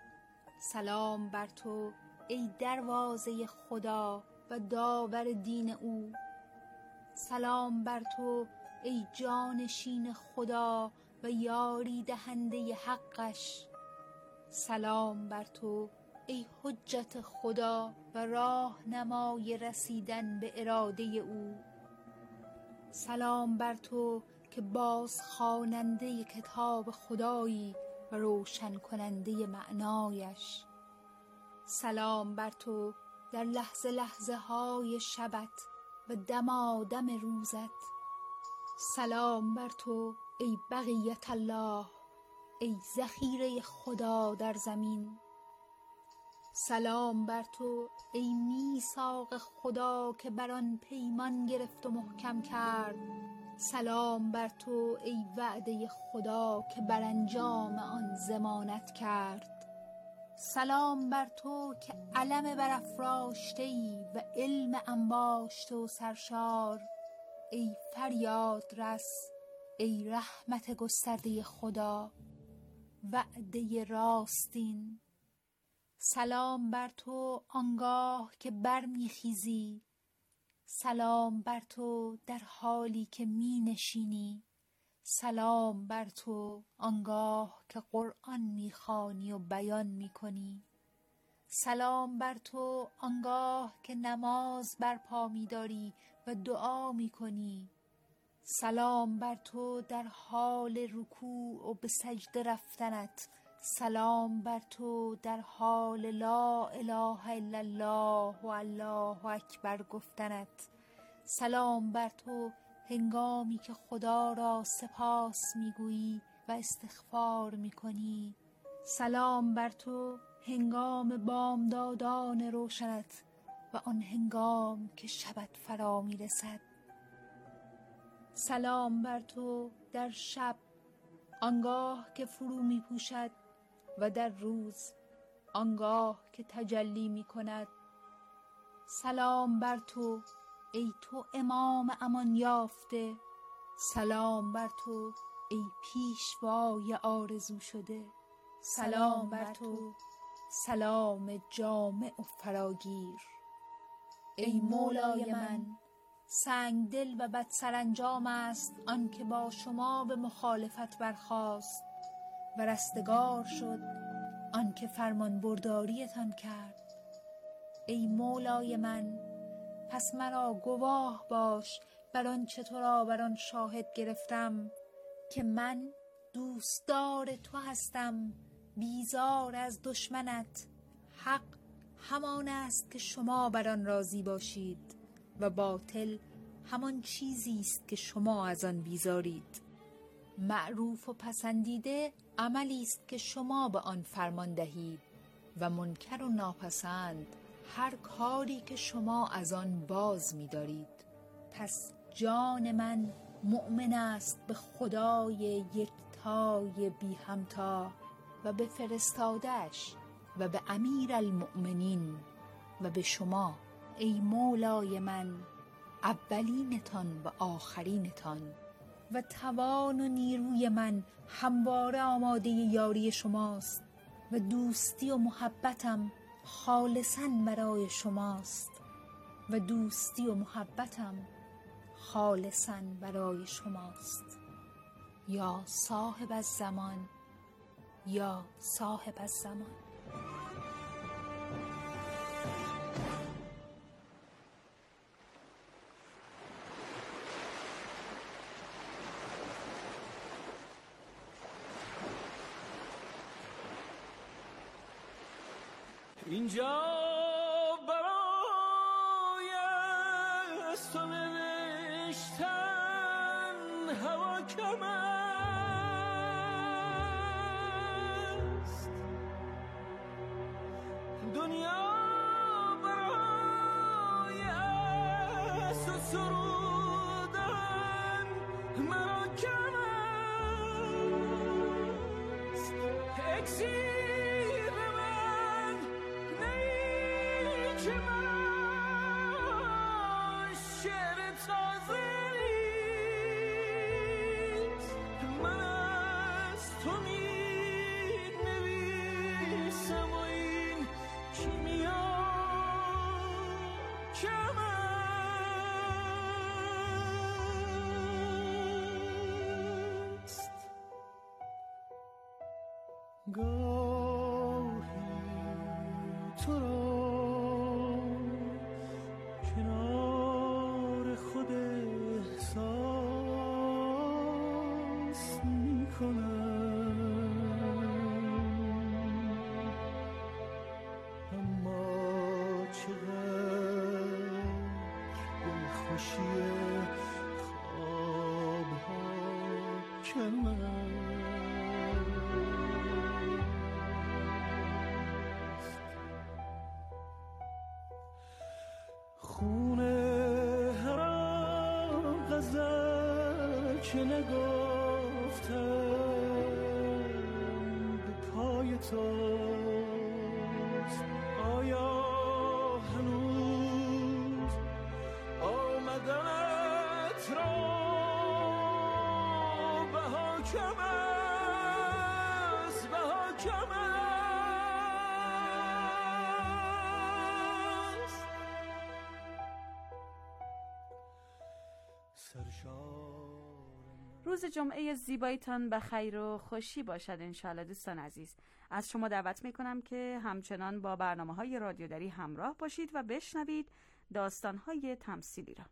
سلام بر تو ای دروازه خدا و داور دین او. سلام بر تو ای جانشین خدا و یاری دهنده حقش. سلام بر تو ای حجت خدا و راهنمای رسیدن به اراده او. سلام بر تو که باز خواننده کتاب خدایی و روشن کننده معنایش. سلام بر تو در لحظه لحظه های شبت و دمادم روزت. سلام بر تو ای بقیت الله، ای ذخیره خدا در زمین. سلام بر تو ای میثاق خدا که بر آن پیمان گرفت و محکم کرد. سلام بر تو ای وعده خدا که بر انجام آن ضمانت کرد. سلام بر تو که علم برافراشته‌ای و علم انباشته و سرشار. ای فریاد رس، ای رحمت گسترده خدا، وعده راستین. سلام بر تو آنگاه که برمیخیزی. سلام بر تو در حالی که می نشینی. سلام بر تو آنگاه که قرآن میخوانی و بیان میکنی. سلام بر تو آنگاه که نماز برپا می‌داری و دعا میکنی. سلام بر تو در حال رکوع و به سجده رفتنت. سلام بر تو در حال لا اله الا الله و الله اکبر گفتنت. سلام بر تو هنگامی که خدا را سپاس میگویی و استغفار میکنی. سلام بر تو هنگام بامدادان روشنت و آن هنگام که شبت فرا میرسد. سلام بر تو در شب آنگاه که فرو میپوشد و در روز آنگاه که تجلی میکند. سلام بر تو ای تو امام امان یافته. سلام بر تو ای پیشوای آرزو شده. سلام بر تو سلام جامع و فراگیر. ای مولای من، سنگ دل و بد سرانجام است آن که با شما به مخالفت برخاست و رستگار شد آن که فرمان برداریتان کرد. ای مولای من، پس مرا گواه باش بر آنچه تو را بر آن شاهد گرفتم که من دوستدار تو هستم، بیزار از دشمنت. حق همان است که شما بر آن راضی باشید و باطل همان چیزی است که شما از آن بیزارید. معروف و پسندیده عملی است که شما به آن فرمان دهید و منکر و ناپسند هر کاری که شما از آن باز می‌دارید. پس جان من مؤمن است به خدای یکتای بی همتا و به فرستاده‌اش و به امیر المؤمنین و به شما ای مولای من، اولینتان و آخرینتان. و توان و نیروی من همواره آماده یاری شماست و دوستی و محبتم خالصاً برای شماست و دوستی و محبتم خالصاً برای شماست. یا صاحب الزمان، یا صاحب الزمان. اینجا برای از تو نوشتن هوا کم است. دو دنیا برای اسب سرودن مرا کم است. اکسیر من نیک من شعر تازه نیست. من از تو می نویسم و این کیمیا کم است. گاهی تو را کنار خود احساس می کنم، اما چقدر دلخوشی خوابها کم است. خونه هر آن غزل که نگفتم به پای توست. آیا هنوز آمدنت را بها کم است، بها کم است. روز جمعه زیبایتان به خیر و خوشی باشد انشاءالله. دوستان عزیز، از شما دعوت میکنم که همچنان با برنامه های رادیودری همراه باشید و بشنوید داستان های تمثیلی را.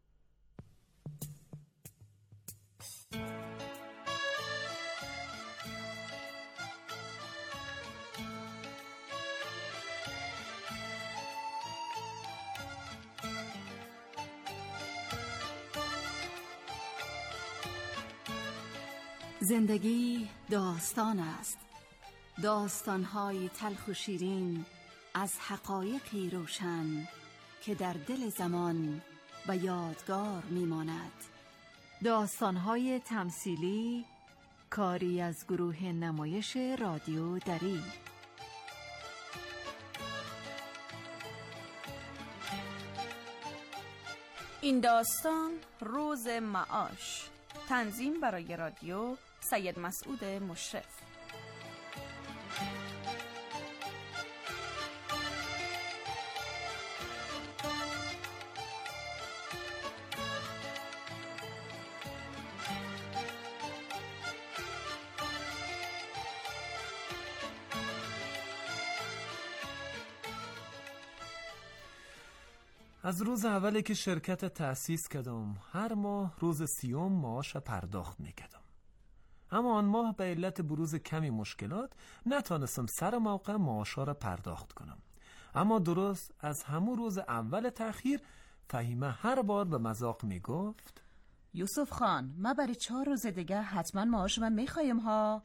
زندگی داستان است، داستان‌های تلخ و شیرین از حقایقی روشن که در دل زمان و یادگار می‌ماند. داستان‌های تمثیلی کاری از گروه نمایش رادیو دری. این داستان روز معاش، تنظیم برای رادیو سید مسعود مشرف. از روز اولی که شرکت تأسیس کردم هر ماه روز سیوم معاش پرداخت میکردم، اما آن ماه به علت بروز کمی مشکلات نتانستم سر موقع معاشا را پرداخت کنم. اما درست از همون روز اول تأخیر فهیمه هر بار به مذاق میگفت یوسف خان، ما برای چهار روز دیگه حتما معاش من میخوایم ها.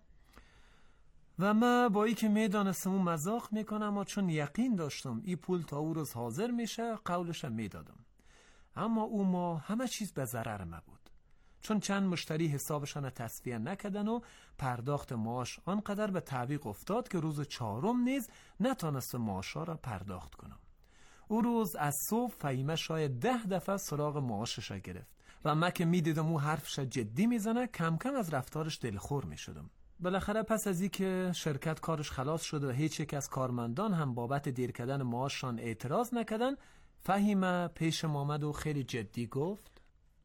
و من با ای که میدانستم اون مذاق میکنم و چون یقین داشتم ای پول تا او روز حاضر میشه قولشم میدادم. اما او ما همه چیز به ضرر ما بود، چون چند مشتری حسابشان تصفیه نکردن و پرداخت معاش آنقدر به تعویق افتاد که روز چهارم نیز نتانستم معاشا را پرداخت کنم. او روز از صبح فهیمه شاید ده دفعه سراغ معاشش گرفت و من که میدیدم او حرفش جدی میزنه کم کم از رفتارش دلخور میشدم. بالاخره پس از این که شرکت کارش خلاص شد و هیچ یک از کارمندان هم بابت دیر کردن معاششان اعتراض نکردن، فهیمه پیش آمد و خیلی جدی گفت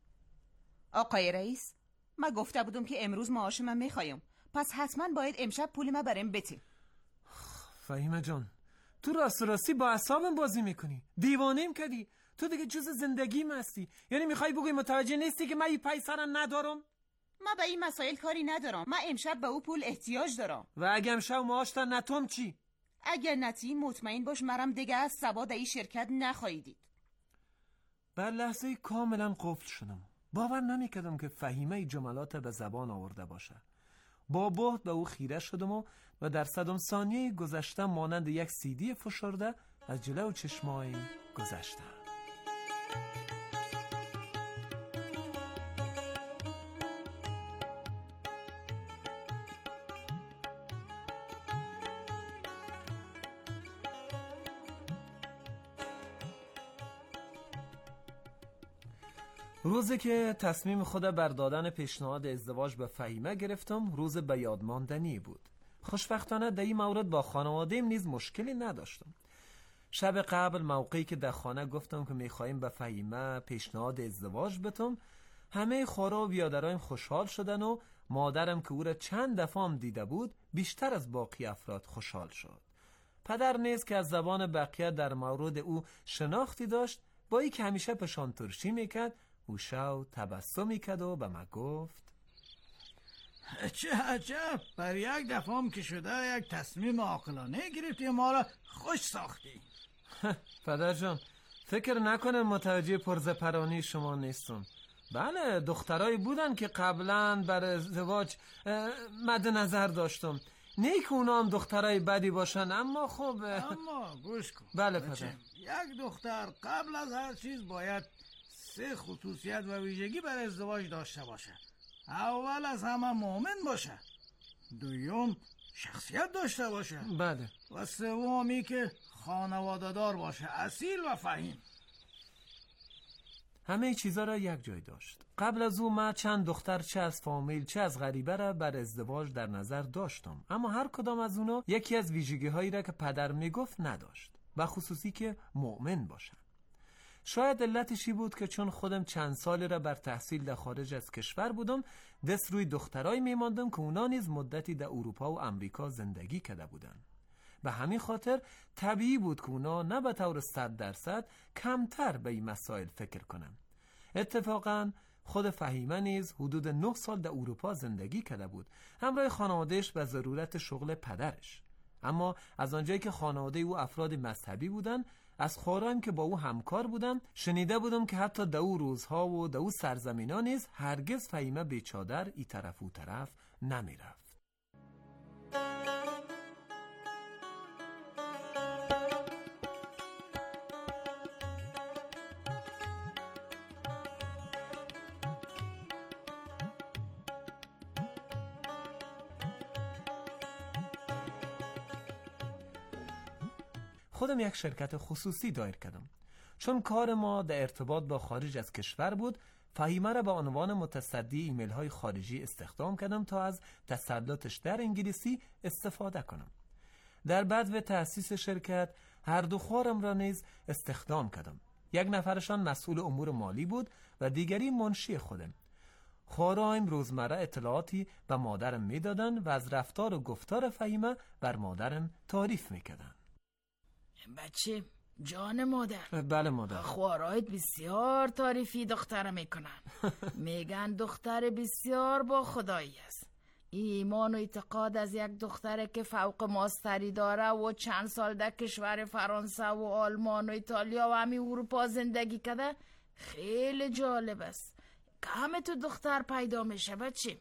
آقای رئیس، من گفته بودم که امروز معاش من میخوایم، پس حتما باید امشب پول من برام بتی. فهیمه جان، تو راست راستی با اعصابم بازی میکنی، دیوانه‌ام کردی. تو دیگه جز زندگیم هستی، یعنی میخوای بگوی متوجه نیستی که من این پیسرم ندارم؟ من به این مسائل کاری ندارم، من امشب به او پول احتیاج دارم. و اگه امشب معاش تا نتوم چی؟ اگر نتی مطمئن باش مرم دیگه از سبا در این شرکت نخواهی دید. بر لحظه کاملا قفل شدم، باور نمیکردم که فهیمه جملات به زبان آورده باشه. با بهت به او خیره شدم و, و در صدم ثانیه گذشته مانند یک سیدی فشرده از جلو چشمایی گذشتم. روزی که تصمیم خود بر دادن پیشنهاد ازدواج به فهیمه گرفتم، روز به یاد ماندنی بود. خوشبختانه در این مورد با خانواده‌ام نیز مشکلی نداشتم. شب قبل موقعی که در خانه گفتم که میخوایم به فهیمه پیشنهاد ازدواج بتم، همه خورا و بیادرایم خوشحال شدن و مادرم که او را چند دفعه هم دیده بود بیشتر از باقی افراد خوشحال شد. پدر نیز که از زبان بقیه در مورد او شناختی داشت، با ای که همیشه پشان ترشی میکرد، او شو تبسم میکرد و به من گفت چه عجب، بر یک دفعه هم که شده یک تصمیم عاقلانه گرفتی، ما را خوش ساختی. پدر جان، فکر نکنم متوجه پرزپرانی شما نیستم. بله، دخترایی بودن که قبلا بر ازدواج مد نظر داشتم، نه که اونا هم دخترای بدی باشن، اما خب اما گوش کن. بله پدر. یک دختر قبل از هر چیز باید سه خصوصیت و ویژگی بر ازدواج داشته باشه. اول از همه مؤمن باشه، دوم شخصیت داشته باشه، بله، و سومی که خانواده دار باشه، اصیل و فهیم. همه چیزا را یک جای داشت. قبل از او من چند دختر چه از فامیل چه از غریبه را بر ازدواج در نظر داشتم، اما هر کدام از اونا یکی از ویژگی هایی را که پدر میگفت نداشت، و خصوصی که مؤمن باشن. شاید علتشی بود که چون خودم چند سالی را بر تحصیل در خارج از کشور بودم، دست روی دخترایی میماندم که اونا نیز مدتی در اروپا و امریکا زندگی کرده بودن. به همین خاطر طبیعی بود که اونا نه به طور صد درصد کمتر به این مسائل فکر کنن. اتفاقاً خود فهیمه نیز حدود نه سال در اروپا زندگی کرده بود، همراه خانوادهش به ضرورت شغل پدرش. اما از آنجایی که خانواده او افراد مذهبی بودن، از خوارم که با او همکار بودم شنیده بودم که حتی در او روزها و در او سرزمینا نیز هرگز فهیمه بیچادر ای طرف او طرف نمی رفت. خودم یک شرکت خصوصی دایر کردم. چون کار ما در ارتباط با خارج از کشور بود، فهیمه را به عنوان متصدی ایمیل های خارجی استخدام کردم تا از تسلطش در انگلیسی استفاده کنم. در بعد و تأسیس شرکت هر دو خورم را نیز استخدام کردم. یک نفرشان مسئول امور مالی بود و دیگری منشی خودم. خوارایم روزمره اطلاعاتی به مادرم میدادن و از رفتار و گفتار فهیمه بر مادرم تعریف میکردن. بچه جان مادر. بله مادر. خوارایت بسیار تعریفی دختر میکنن. میگن دختر بسیار با خدایی است. ایمان و اعتقاد از یک دختره که فوق ماستری داره و چند سال در کشور فرانسه و آلمان و ایتالیا و همین اروپا زندگی کرده خیلی جالب است. همه تو دختر پیدا میشه بچه.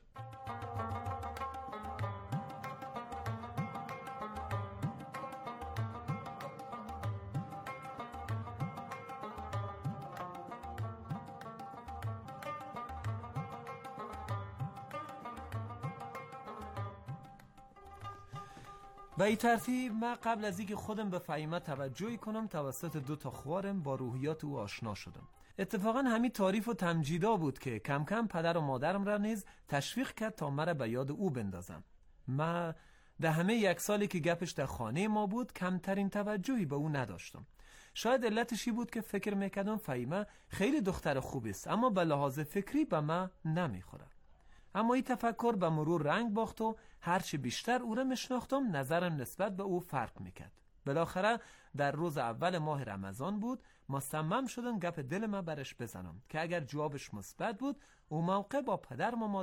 و این ترتیب من قبل از اینکه خودم به فهیمه توجهی کنم توسط دو تا خوارم با روحیات او آشنا شدم. اتفاقا همین تعریف و تمجیدا بود که کم کم پدر و مادرم را نیز تشویق کرد تا مرا به یاد او بندازم. من در همه یک سالی که گپش در خانه ما بود کمترین توجهی به او نداشتم. شاید علتشی بود که فکر میکردم فهیمه خیلی دختر خوبی است، اما به لحاظ فکری به من نمیخوره. اما این تفکر به مرور رنگ باخت و هرچی بیشتر او را میشناختم نظرم نسبت به او فرق میکرد. بالاخره در روز اول ماه رمضان بود، مصمم شدم گپ دل من برش بزنم که اگر جوابش مثبت بود، اون موقع با پدرم و